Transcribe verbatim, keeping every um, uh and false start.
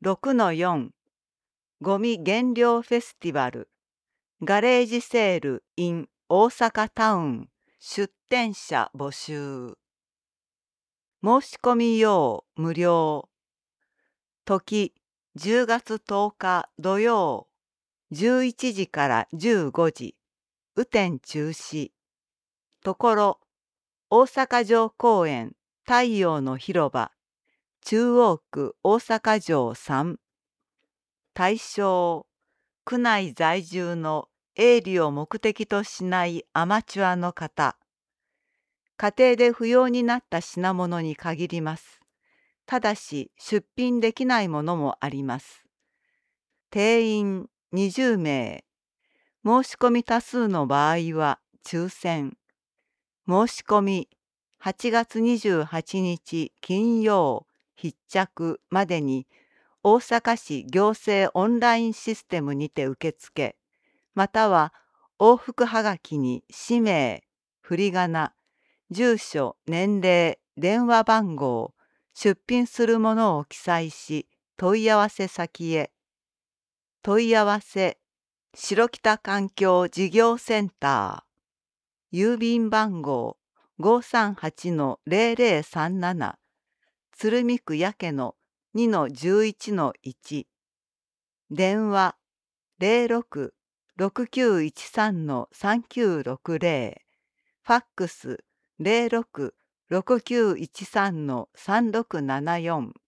ろくのよん ゴミ減量フェスティバルガレージセール in 大阪タウン出店者募集申し込み用無料時じゅうがつとおか土曜じゅういちじからじゅうごじ雨天中止ところ大阪城公園太陽の広場中央区大阪城さん対象区内在住の営利を目的としないアマチュアの方家庭で不要になった品物に限ります。ただし出品できないものもあります。定員にじゅうめい申し込み多数の場合は抽選申し込みはちがつにじゅうはちにち金曜必着までに大阪市行政オンラインシステムにて受付または往復はがきに氏名、振り仮名、住所、年齢、電話番号、出品するものを記載し問い合わせ先へ。問い合わせ白北環境事業センター郵便番号 ごーさんはちのゼロゼロさんなな 鶴見区八家の にのじゅういちのいち電話ゼロろく ろくきゅういちさんのさんきゅうろくゼロファックスゼロろく ろくきゅういちさんのさんろくななよん